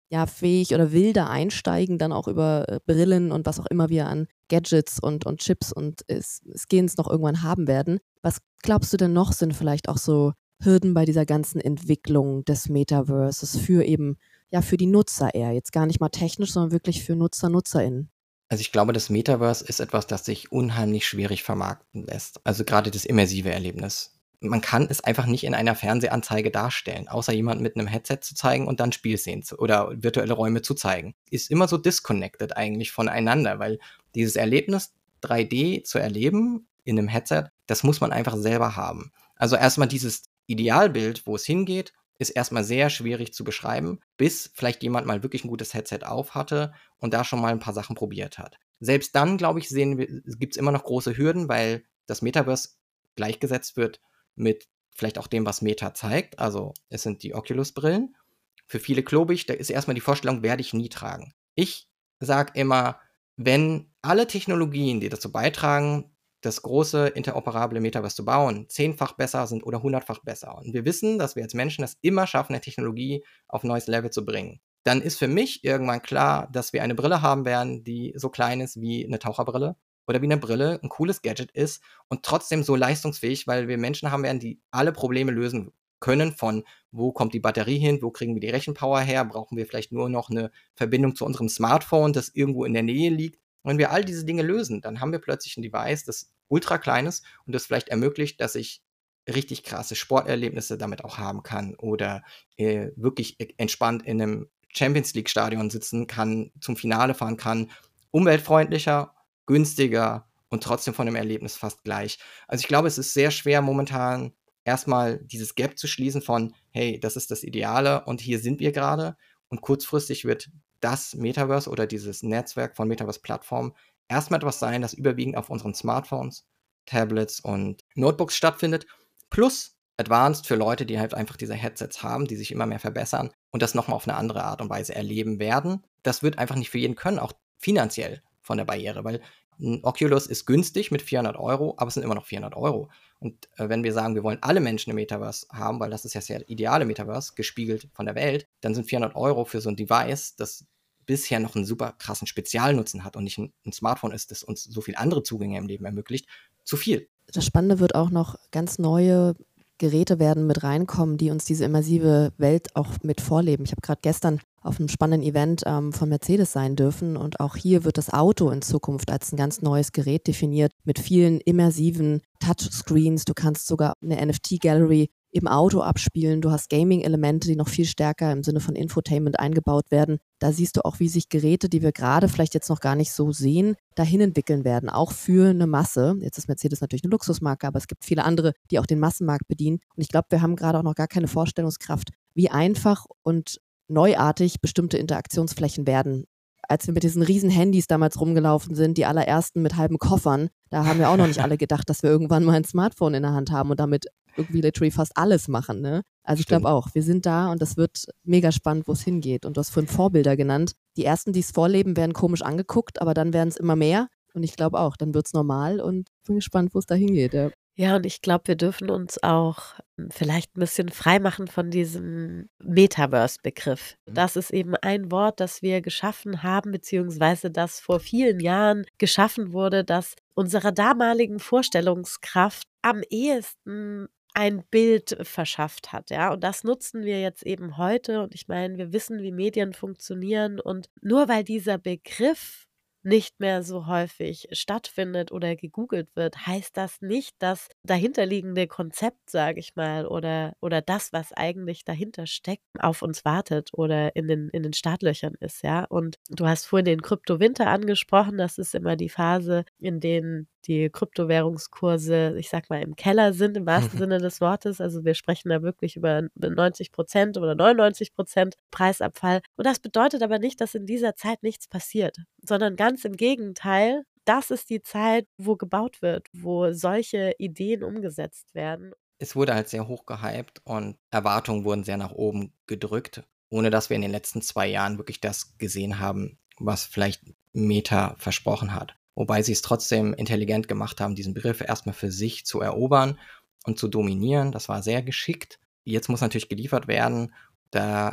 ja, fähig oder will da einsteigen, dann auch über äh, Brillen und was auch immer wir an Gadgets und, und Chips und es, Skins noch irgendwann haben werden. Was glaubst du denn noch sind vielleicht auch so Hürden bei dieser ganzen Entwicklung des Metaverses für eben, ja, für die Nutzer eher? Jetzt gar nicht mal technisch, sondern wirklich für Nutzer, NutzerInnen. Also ich glaube, das Metaverse ist etwas, das sich unheimlich schwierig vermarkten lässt. Also gerade das immersive Erlebnis. Man kann es einfach nicht in einer Fernsehanzeige darstellen, außer jemand mit einem Headset zu zeigen und dann Spielszenen zu, oder virtuelle Räume zu zeigen. Ist immer so disconnected eigentlich voneinander, weil dieses Erlebnis drei D zu erleben in einem Headset, das muss man einfach selber haben. Also erstmal dieses Idealbild, wo es hingeht, ist erstmal sehr schwierig zu beschreiben, bis vielleicht jemand mal wirklich ein gutes Headset auf hatte und da schon mal ein paar Sachen probiert hat. Selbst dann, glaube ich, sehen wir, gibt es immer noch große Hürden, weil das Metaverse gleichgesetzt wird mit vielleicht auch dem, was Meta zeigt. Also es sind die Oculus-Brillen. Für viele klobig, da ist erstmal die Vorstellung, werde ich nie tragen. Ich sage immer, wenn alle Technologien, die dazu beitragen, das große interoperable Metaverse zu bauen, zehnfach besser sind oder hundertfach besser. Und wir wissen, dass wir als Menschen es immer schaffen, eine Technologie auf ein neues Level zu bringen. Dann ist für mich irgendwann klar, dass wir eine Brille haben werden, die so klein ist wie eine Taucherbrille oder wie eine Brille, ein cooles Gadget ist und trotzdem so leistungsfähig, weil wir Menschen haben werden, die alle Probleme lösen können, von wo kommt die Batterie hin, wo kriegen wir die Rechenpower her, brauchen wir vielleicht nur noch eine Verbindung zu unserem Smartphone, das irgendwo in der Nähe liegt. Und wenn wir all diese Dinge lösen, dann haben wir plötzlich ein Device, das ultra klein ist und das vielleicht ermöglicht, dass ich richtig krasse Sporterlebnisse damit auch haben kann oder äh, wirklich entspannt in einem Champions League Stadion sitzen kann, zum Finale fahren kann, umweltfreundlicher, günstiger und trotzdem von dem Erlebnis fast gleich. Also ich glaube, es ist sehr schwer momentan erstmal dieses Gap zu schließen von, hey, das ist das Ideale und hier sind wir gerade und kurzfristig wird das Metaverse oder dieses Netzwerk von Metaverse-Plattformen erstmal etwas sein, das überwiegend auf unseren Smartphones, Tablets und Notebooks stattfindet, plus Advanced für Leute, die halt einfach diese Headsets haben, die sich immer mehr verbessern und das nochmal auf eine andere Art und Weise erleben werden. Das wird einfach nicht für jeden können, auch finanziell von der Barriere, weil ein Oculus ist günstig mit vierhundert Euro, aber es sind immer noch vierhundert Euro. Und äh, wenn wir sagen, wir wollen alle Menschen im Metaverse haben, weil das ist ja das ideale Metaverse, gespiegelt von der Welt, dann sind vierhundert Euro für so ein Device, das bisher noch einen super krassen Spezialnutzen hat und nicht ein, ein Smartphone ist, das uns so viele andere Zugänge im Leben ermöglicht, zu viel. Das Spannende wird auch noch, ganz neue Geräte werden mit reinkommen, die uns diese immersive Welt auch mit vorleben. Ich habe gerade gestern auf einem spannenden Event ähm, von Mercedes sein dürfen und auch hier wird das Auto in Zukunft als ein ganz neues Gerät definiert mit vielen immersiven Touchscreens. Du kannst sogar eine N F T-Gallery im Auto abspielen. Du hast Gaming-Elemente, die noch viel stärker im Sinne von Infotainment eingebaut werden. Da siehst du auch, wie sich Geräte, die wir gerade vielleicht jetzt noch gar nicht so sehen, dahin entwickeln werden, auch für eine Masse. Jetzt ist Mercedes natürlich eine Luxusmarke, aber es gibt viele andere, die auch den Massenmarkt bedienen. Und ich glaube, wir haben gerade auch noch gar keine Vorstellungskraft, wie einfach und neuartig bestimmte Interaktionsflächen werden. Als wir mit diesen riesen Handys damals rumgelaufen sind, die allerersten mit halben Koffern, da haben wir auch noch nicht alle gedacht, dass wir irgendwann mal ein Smartphone in der Hand haben und damit irgendwie literally fast alles machen. Ne? Also ich glaube auch, wir sind da und das wird mega spannend, wo es hingeht. Und du hast vorhin Vorbilder genannt. Die ersten, die es vorleben, werden komisch angeguckt, aber dann werden es immer mehr. Und ich glaube auch, dann wird es normal und bin gespannt, wo es da hingeht. Ja. Ja, und ich glaube, wir dürfen uns auch vielleicht ein bisschen freimachen von diesem Metaverse-Begriff. Mhm. Das ist eben ein Wort, das wir geschaffen haben, beziehungsweise das vor vielen Jahren geschaffen wurde, das unserer damaligen Vorstellungskraft am ehesten ein Bild verschafft hat, ja, und das nutzen wir jetzt eben heute und ich meine, wir wissen, wie Medien funktionieren und nur weil dieser Begriff nicht mehr so häufig stattfindet oder gegoogelt wird, heißt das nicht, dass dahinterliegende Konzept, sage ich mal, oder oder das, was eigentlich dahinter steckt, auf uns wartet oder in den in den Startlöchern ist, ja. Und du hast vorhin den Kryptowinter angesprochen, das ist immer die Phase, in denen die Kryptowährungskurse, ich sag mal, im Keller sind, im wahrsten Sinne des Wortes. Also wir sprechen da wirklich über neunzig Prozent oder neunundneunzig Prozent Preisabfall. Und das bedeutet aber nicht, dass in dieser Zeit nichts passiert, sondern ganz im Gegenteil. Das ist die Zeit, wo gebaut wird, wo solche Ideen umgesetzt werden. Es wurde halt sehr hoch gehypt und Erwartungen wurden sehr nach oben gedrückt, ohne dass wir in den letzten zwei Jahren wirklich das gesehen haben, was vielleicht Meta versprochen hat. Wobei sie es trotzdem intelligent gemacht haben, diesen Begriff erstmal für sich zu erobern und zu dominieren. Das war sehr geschickt. Jetzt muss natürlich geliefert werden. Da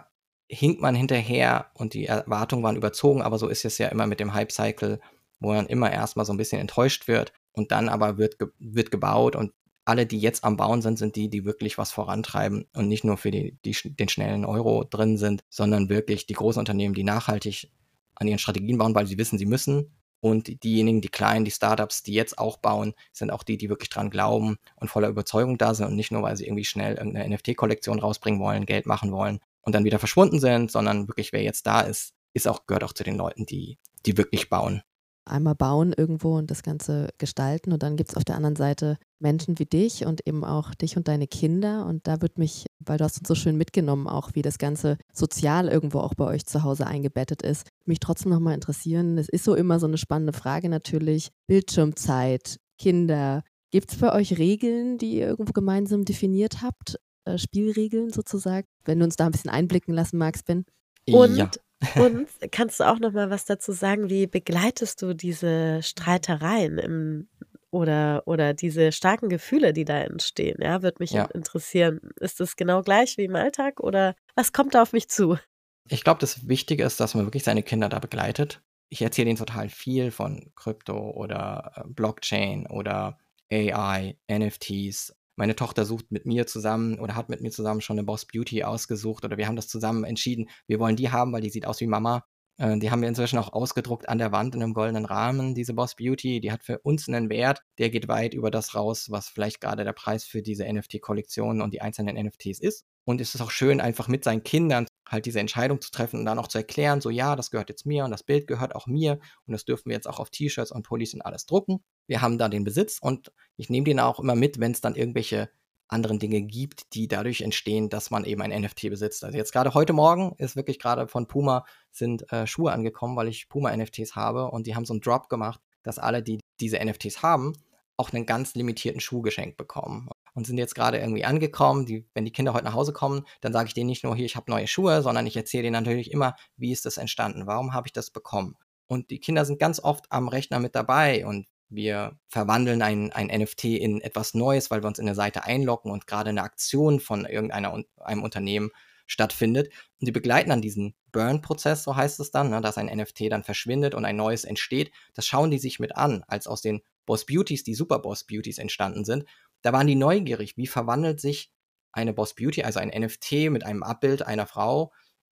hinkt man hinterher und die Erwartungen waren überzogen, aber so ist es ja immer mit dem Hype-Cycle, wo man immer erstmal so ein bisschen enttäuscht wird und dann aber wird, ge wird gebaut und alle, die jetzt am Bauen sind, sind die, die wirklich was vorantreiben und nicht nur für die, die, den schnellen Euro drin sind, sondern wirklich die großen Unternehmen, die nachhaltig an ihren Strategien bauen, weil sie wissen, sie müssen. Und diejenigen, die kleinen, die Startups, die jetzt auch bauen, sind auch die, die wirklich dran glauben und voller Überzeugung da sind und nicht nur, weil sie irgendwie schnell irgendeine N F T-Kollektion rausbringen wollen, Geld machen wollen und dann wieder verschwunden sind, sondern wirklich, wer jetzt da ist, ist auch, gehört auch zu den Leuten, die, die wirklich bauen. Einmal bauen irgendwo und das Ganze gestalten und dann gibt es auf der anderen Seite Menschen wie dich und eben auch dich und deine Kinder und da wird mich, weil du hast uns so schön mitgenommen, auch wie das Ganze sozial irgendwo auch bei euch zu Hause eingebettet ist, mich trotzdem nochmal interessieren, es ist so immer so eine spannende Frage natürlich, Bildschirmzeit, Kinder, gibt es bei euch Regeln, die ihr irgendwo gemeinsam definiert habt, äh, Spielregeln sozusagen, wenn du uns da ein bisschen einblicken lassen magst, Ben? Ja. Und und kannst du auch noch mal was dazu sagen, wie begleitest du diese Streitereien im oder oder diese starken Gefühle, die da entstehen, ja? Würde mich in Ja. interessieren. Ist das genau gleich wie im Alltag oder was kommt da auf mich zu? Ich glaube, das Wichtige ist, dass man wirklich seine Kinder da begleitet. Ich erzähle ihnen total viel von Krypto oder äh, Blockchain oder A I, N F Ts. Meine Tochter sucht mit mir zusammen oder hat mit mir zusammen schon eine Boss Beauty ausgesucht oder wir haben das zusammen entschieden. Wir wollen die haben, weil die sieht aus wie Mama. Äh, die haben wir inzwischen auch ausgedruckt an der Wand in einem goldenen Rahmen, diese Boss Beauty. Die hat für uns einen Wert, der geht weit über das raus, was vielleicht gerade der Preis für diese N F T-Kollektion und die einzelnen N F Ts ist. Und es ist auch schön, einfach mit seinen Kindern halt diese Entscheidung zu treffen und dann auch zu erklären, so ja, das gehört jetzt mir und das Bild gehört auch mir und das dürfen wir jetzt auch auf T-Shirts und Pullis und alles drucken. Wir haben da den Besitz und ich nehme den auch immer mit, wenn es dann irgendwelche anderen Dinge gibt, die dadurch entstehen, dass man eben ein N F T besitzt. Also jetzt gerade heute Morgen ist wirklich gerade von Puma sind äh, Schuhe angekommen, weil ich Puma-N F Ts habe und die haben so einen Drop gemacht, dass alle, die diese N F Ts haben, auch einen ganz limitierten Schuh geschenkt bekommen und sind jetzt gerade irgendwie angekommen. Die, wenn die Kinder heute nach Hause kommen, dann sage ich denen nicht nur, hier, ich habe neue Schuhe, sondern ich erzähle denen natürlich immer, wie ist das entstanden, warum habe ich das bekommen. Und die Kinder sind ganz oft am Rechner mit dabei und wir verwandeln ein, ein N F T in etwas Neues, weil wir uns in eine Seite einloggen und gerade eine Aktion von irgendeiner einem Unternehmen stattfindet. Und die begleiten dann diesen Burn-Prozess, so heißt es dann, ne, dass ein N F T dann verschwindet und ein neues entsteht. Das schauen die sich mit an, als aus den Boss Beauties die Super Boss Beauties entstanden sind. Da waren die neugierig, wie verwandelt sich eine Boss Beauty, also ein N F T mit einem Abbild einer Frau,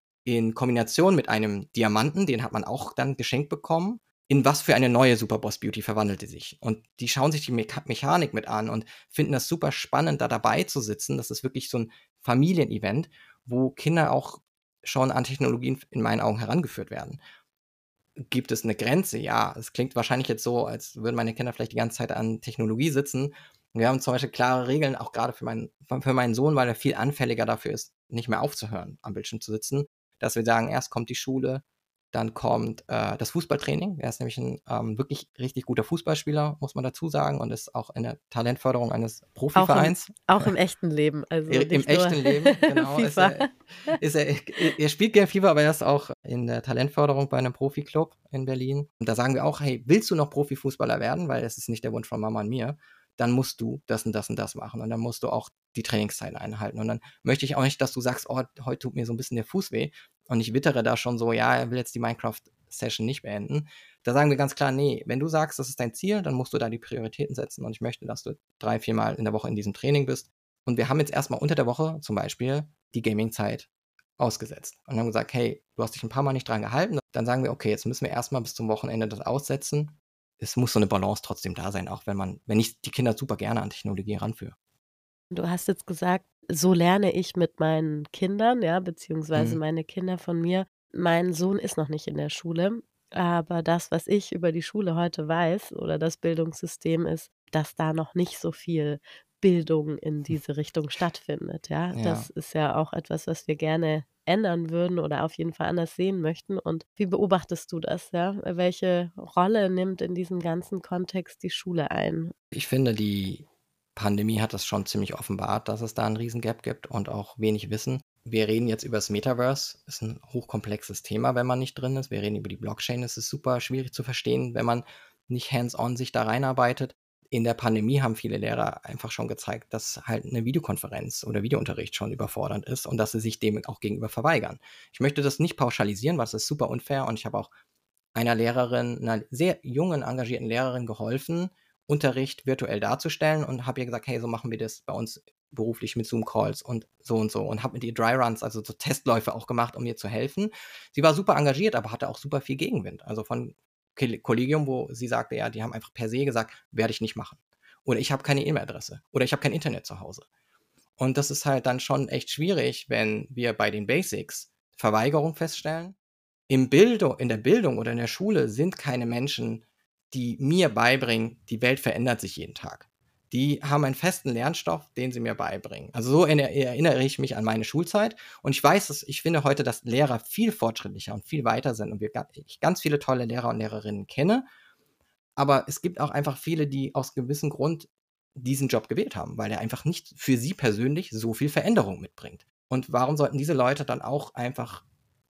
in Kombination mit einem Diamanten, den hat man auch dann geschenkt bekommen, in was für eine neue Super Boss Beauty verwandelte sich. Und die schauen sich die Me Mechanik mit an und finden das super spannend, da dabei zu sitzen. Das ist wirklich so ein Familienevent, wo Kinder auch schon an Technologien in meinen Augen herangeführt werden. Gibt es eine Grenze? Ja, es klingt wahrscheinlich jetzt so, als würden meine Kinder vielleicht die ganze Zeit an Technologie sitzen. Wir haben zum Beispiel klare Regeln, auch gerade für meinen, für meinen Sohn, weil er viel anfälliger dafür ist, nicht mehr aufzuhören, am Bildschirm zu sitzen, dass wir sagen, erst kommt die Schule, dann kommt äh, das Fußballtraining. Er ist nämlich ein ähm, wirklich richtig guter Fußballspieler, muss man dazu sagen, und ist auch in der Talentförderung eines Auch im Profivereins. auch im echten Leben, also Im nicht echten nur Leben, genau. Ist FIFA. er, ist er, er spielt gerne FIFA, aber er ist auch in der Talentförderung bei einem Profiklub in Berlin. Und da sagen wir auch, hey, willst du noch Profifußballer werden? Weil es ist nicht der Wunsch von Mama und mir. Dann musst du das und das und das machen. Und dann musst du auch die Trainingszeiten einhalten. Und dann möchte ich auch nicht, dass du sagst, oh, heute tut mir so ein bisschen der Fuß weh. Und ich wittere da schon so, ja, er will jetzt die Minecraft-Session nicht beenden. Da sagen wir ganz klar, nee, wenn du sagst, das ist dein Ziel, dann musst du da die Prioritäten setzen. Und ich möchte, dass du drei, viermal in der Woche in diesem Training bist. Und wir haben jetzt erstmal unter der Woche zum Beispiel die Gaming-Zeit ausgesetzt. Und haben gesagt, hey, du hast dich ein paar Mal nicht dran gehalten. Dann sagen wir, okay, jetzt müssen wir erstmal bis zum Wochenende das aussetzen. Es muss so eine Balance trotzdem da sein, auch wenn man, wenn ich die Kinder super gerne an Technologie ranführe. Du hast jetzt gesagt, so lerne ich mit meinen Kindern, ja, beziehungsweise Mhm. meine Kinder von mir. Mein Sohn ist noch nicht in der Schule, aber das, was ich über die Schule heute weiß oder das Bildungssystem ist, dass da noch nicht so viel Bildung in diese Richtung stattfindet, ja. Ja. Das ist ja auch etwas, was wir gerne ändern würden oder auf jeden Fall anders sehen möchten. Und wie beobachtest du das, ja? Welche Rolle nimmt in diesem ganzen Kontext die Schule ein? Ich finde, die Pandemie hat das schon ziemlich offenbart, dass es da einen riesen Gap gibt und auch wenig Wissen. Wir reden jetzt über das Metaverse, ist ein hochkomplexes Thema, wenn man nicht drin ist. Wir reden über die Blockchain, es ist super schwierig zu verstehen, wenn man nicht hands-on sich da reinarbeitet. in der Pandemie haben viele Lehrer einfach schon gezeigt, dass halt eine Videokonferenz oder Videounterricht schon überfordernd ist und dass sie sich dem auch gegenüber verweigern. Ich möchte das nicht pauschalisieren, weil es ist super unfair und ich habe auch einer Lehrerin, einer sehr jungen, engagierten Lehrerin geholfen, Unterricht virtuell darzustellen und habe ihr gesagt, hey, so machen wir das bei uns beruflich mit Zoom-Calls und so und so und habe mit ihr Dry Runs, also so Testläufe auch gemacht, um ihr zu helfen. Sie war super engagiert, aber hatte auch super viel Gegenwind. Also von Kol- Kollegium, wo sie sagte, ja, die haben einfach per se gesagt, werde ich nicht machen. Oder ich habe keine E-Mail-Adresse. Oder ich habe kein Internet zu Hause. Und das ist halt dann schon echt schwierig, wenn wir bei den Basics Verweigerung feststellen. Im Bildung, in der Bildung oder in der Schule sind keine Menschen, die mir beibringen, die Welt verändert sich jeden Tag. Die haben einen festen Lernstoff, den sie mir beibringen. Also so erinner- erinnere ich mich an meine Schulzeit. Und ich weiß, dass ich finde heute, dass Lehrer viel fortschrittlicher und viel weiter sind und wir, ga- ich ganz viele tolle Lehrer und Lehrerinnen kenne. Aber es gibt auch einfach viele, die aus gewissem Grund diesen Job gewählt haben, weil er einfach nicht für sie persönlich so viel Veränderung mitbringt. Und warum sollten diese Leute dann auch einfach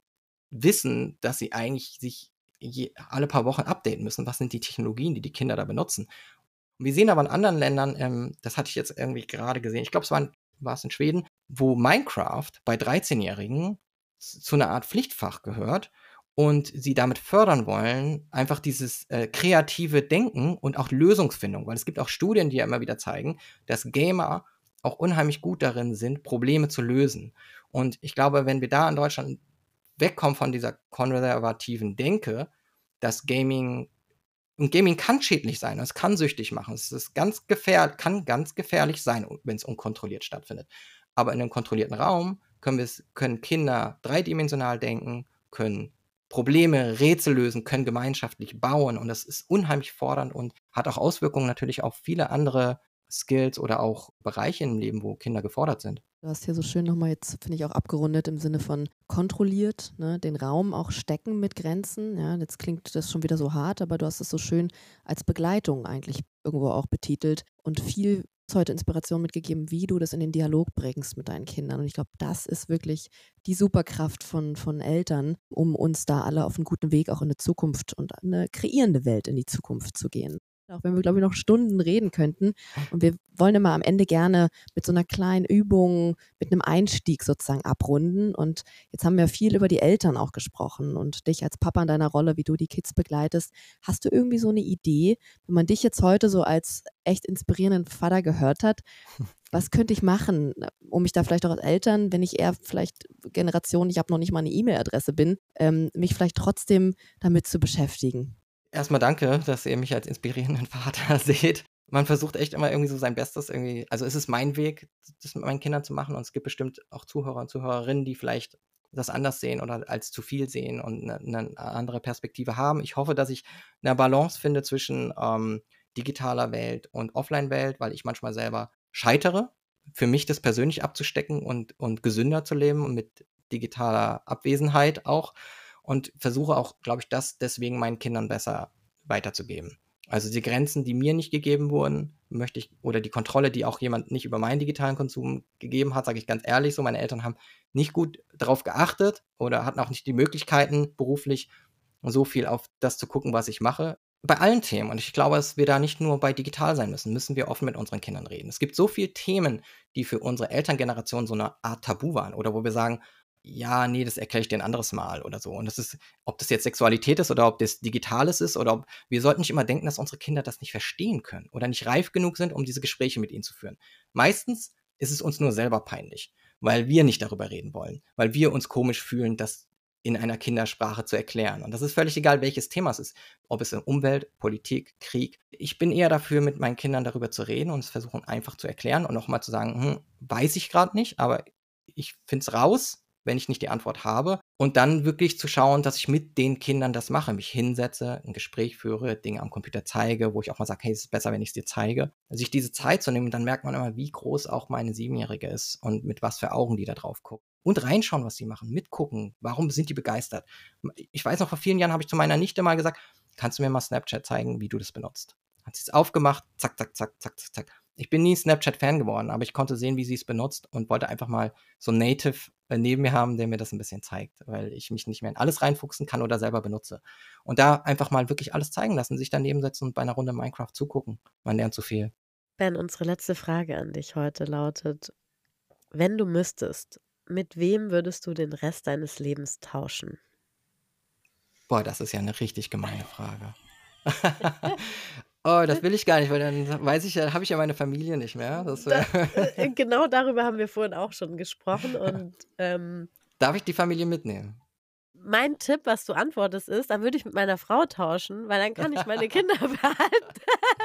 wissen, dass sie eigentlich sich je, alle paar Wochen updaten müssen? Was sind die Technologien, die die Kinder da benutzen? Und wir sehen aber in anderen Ländern, ähm, das hatte ich jetzt irgendwie gerade gesehen, ich glaube, es war, in- war es in Schweden, wo Minecraft bei dreizehn-Jährigen z- zu einer Art Pflichtfach gehört und sie damit fördern wollen, einfach dieses äh, kreative Denken und auch Lösungsfindung, weil es gibt auch Studien, die ja immer wieder zeigen, dass Gamer auch unheimlich gut darin sind, Probleme zu lösen. Und ich glaube, wenn wir da in Deutschland wegkommen von dieser konservativen Denke, dass Gaming und Gaming kann schädlich sein, es kann süchtig machen. Es ist ganz gefähr kann ganz gefährlich sein, wenn es unkontrolliert stattfindet. Aber in einem kontrollierten Raum können wir's können Kinder dreidimensional denken, können Probleme, Rätsel lösen, können gemeinschaftlich bauen und das ist unheimlich fordernd und hat auch Auswirkungen natürlich auf viele andere Skills oder auch Bereiche im Leben, wo Kinder gefordert sind. Du hast hier so schön nochmal jetzt, finde ich, auch abgerundet im Sinne von kontrolliert, ne, den Raum auch stecken mit Grenzen. Ja, jetzt klingt das schon wieder so hart, aber du hast es so schön als Begleitung eigentlich irgendwo auch betitelt und viel heute Inspiration mitgegeben, wie du das in den Dialog bringst mit deinen Kindern. Und ich glaube, das ist wirklich die Superkraft von, von Eltern, um uns da alle auf einen guten Weg auch in eine Zukunft und eine kreierende Welt in die Zukunft zu gehen. Auch wenn wir, glaube ich, noch Stunden reden könnten. Und wir wollen immer am Ende gerne mit so einer kleinen Übung, mit einem Einstieg sozusagen abrunden. Und jetzt haben wir viel über die Eltern auch gesprochen und dich als Papa in deiner Rolle, wie du die Kids begleitest. Hast du irgendwie so eine Idee, wenn man dich jetzt heute so als echt inspirierenden Vater gehört hat, was könnte ich machen, um mich da vielleicht auch als Eltern, wenn ich eher vielleicht Generation, ich habe noch nicht mal eine E-Mail-Adresse bin, ähm, mich vielleicht trotzdem damit zu beschäftigen? Erstmal danke, dass ihr mich als inspirierenden Vater seht. Man versucht echt immer irgendwie so sein Bestes irgendwie also, es ist mein Weg, das mit meinen Kindern zu machen und es gibt bestimmt auch Zuhörer und Zuhörerinnen, die vielleicht das anders sehen oder als zu viel sehen und 'ne 'ne andere Perspektive haben. Ich hoffe, dass ich 'ne Balance finde zwischen, ähm, digitaler Welt und Offline-Welt, weil ich manchmal selber scheitere, für mich das persönlich abzustecken und und gesünder zu leben und mit digitaler Abwesenheit auch und versuche auch, glaube ich, das deswegen meinen Kindern besser weiterzugeben. Also die Grenzen, die mir nicht gegeben wurden, möchte ich, oder die Kontrolle, die auch jemand nicht über meinen digitalen Konsum gegeben hat, sage ich ganz ehrlich so. Meine Eltern haben nicht gut darauf geachtet oder hatten auch nicht die Möglichkeiten, beruflich so viel auf das zu gucken, was ich mache. Bei allen Themen. Und ich glaube, dass wir da nicht nur bei digital sein müssen, müssen wir offen mit unseren Kindern reden. Es gibt so viele Themen, die für unsere Elterngeneration so eine Art Tabu waren oder wo wir sagen, ja, nee, das erkläre ich dir ein anderes Mal oder so. Und das ist, ob das jetzt Sexualität ist oder ob das Digitales ist oder ob wir sollten nicht immer denken, dass unsere Kinder das nicht verstehen können oder nicht reif genug sind, um diese Gespräche mit ihnen zu führen. Meistens ist es uns nur selber peinlich, weil wir nicht darüber reden wollen, weil wir uns komisch fühlen, das in einer Kindersprache zu erklären. Und das ist völlig egal, welches Thema es ist. Ob es in Umwelt, Politik, Krieg. Ich bin eher dafür, mit meinen Kindern darüber zu reden und es versuchen einfach zu erklären und nochmal zu sagen, hm, weiß ich gerade nicht, aber ich finde es raus, wenn ich nicht die Antwort habe. Und dann wirklich zu schauen, dass ich mit den Kindern das mache, mich hinsetze, ein Gespräch führe, Dinge am Computer zeige, wo ich auch mal sage, hey, es ist besser, wenn ich es dir zeige. Sich diese Zeit zu nehmen, dann merkt man immer, wie groß auch meine Siebenjährige ist und mit was für Augen die da drauf guckt. Und reinschauen, was sie machen, mitgucken. Warum sind die begeistert? Ich weiß noch, vor vielen Jahren habe ich zu meiner Nichte mal gesagt, kannst du mir mal Snapchat zeigen, wie du das benutzt? Hat sie es aufgemacht, zack, zack, zack, zack, zack, zack. Ich bin nie Snapchat-Fan geworden, aber ich konnte sehen, wie sie es benutzt und wollte einfach mal so 'n Native, äh, neben mir haben, der mir das 'n bisschen zeigt, weil ich mich nicht mehr in alles reinfuchsen kann oder selber benutze. Und da einfach mal wirklich alles zeigen lassen, sich daneben setzen und bei 'ner Runde Minecraft zugucken. Man lernt so viel. Ben, unsere letzte Frage an dich heute lautet: Wenn du müsstest, mit wem würdest du den Rest deines Lebens tauschen? Boah, das ist ja 'ne richtig gemeine Frage. Oh, das will ich gar nicht, weil dann weiß ich ja habe ich ja meine Familie nicht mehr. Das Da wäre äh, genau darüber haben wir vorhin auch schon gesprochen und, ähm Darf ich die Familie mitnehmen? mein Tipp, was du antwortest, ist: „Dann würde ich mit meiner Frau tauschen, weil dann kann ich meine Kinder behalten.“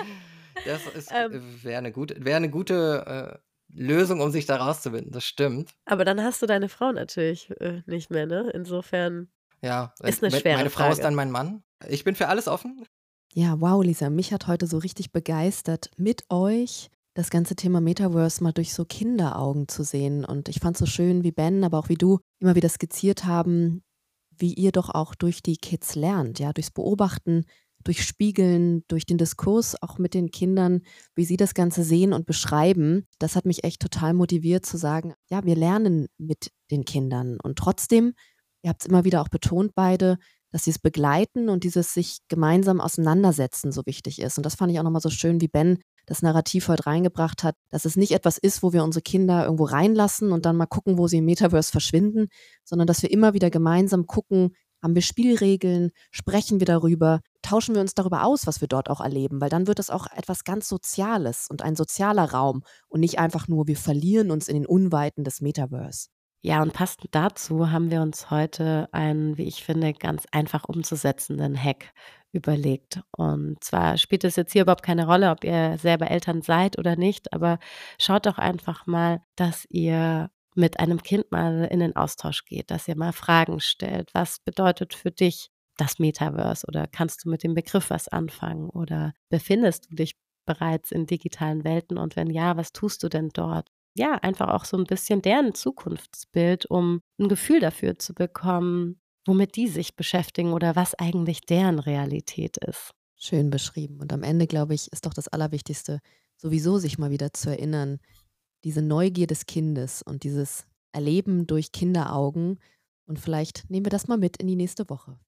Das ist g Ähm wäre 'ne gute wäre 'ne gute, äh, Lösung, um sich da rauszuwinden, das stimmt. Aber dann hast du deine Frau natürlich, äh, nicht mehr, ne? Insofern Ja, wenn ist 'ne wenn schwere meine Frau ist Frage. dann mein Mann. Ich bin für alles offen. Ja, wow, Lisa, mich hat heute so richtig begeistert, mit euch das ganze Thema Metaverse mal durch so Kinderaugen zu sehen. Und ich fand's so schön, wie Ben, aber auch wie du immer wieder skizziert haben, wie ihr doch auch durch die Kids lernt, ja, durchs Beobachten, durch Spiegeln, durch den Diskurs auch mit den Kindern, wie sie das Ganze sehen und beschreiben. Das hat mich echt total motiviert zu sagen: „Ja, wir lernen mit den Kindern.“ Und trotzdem, ihr habt's immer wieder auch betont beide, dass dieses Begleiten und dieses sich gemeinsam auseinandersetzen so wichtig ist. Und das fand ich auch noch mal so schön, wie Ben das Narrativ heut reingebracht hat, dass es nicht etwas ist, wo wir unsere Kinder irgendwo reinlassen und dann mal gucken, wo sie im Metaverse verschwinden, sondern dass wir immer wieder gemeinsam gucken: Haben wir Spielregeln? Sprechen wir darüber? Tauschen wir uns darüber aus, was wir dort auch erleben? Weil dann wird es auch etwas ganz Soziales und ein sozialer Raum und nicht einfach nur, wir verlieren uns in den Unweiten des Metaverse. Ja, und passend dazu haben wir uns heute einen, wie ich finde, ganz einfach umzusetzenden Hack überlegt. Und zwar spielt es jetzt hier überhaupt keine Rolle, ob ihr selber Eltern seid oder nicht, aber schaut doch einfach mal, dass ihr mit einem Kind mal in den Austausch geht, dass ihr mal Fragen stellt. Was bedeutet für dich das Metaverse oder kannst du mit dem Begriff was anfangen oder befindest du dich bereits in digitalen Welten und wenn ja, was tust du denn dort? Ja, einfach auch so 'n bisschen deren Zukunftsbild, um 'n Gefühl dafür zu bekommen, womit die sich beschäftigen oder was eigentlich deren Realität ist. Schön beschrieben. Und am Ende, glaube ich, ist doch das Allerwichtigste, sowieso sich mal wieder zu erinnern, diese Neugier des Kindes und dieses Erleben durch Kinderaugen. Und vielleicht nehmen wir das mal mit in die nächste Woche.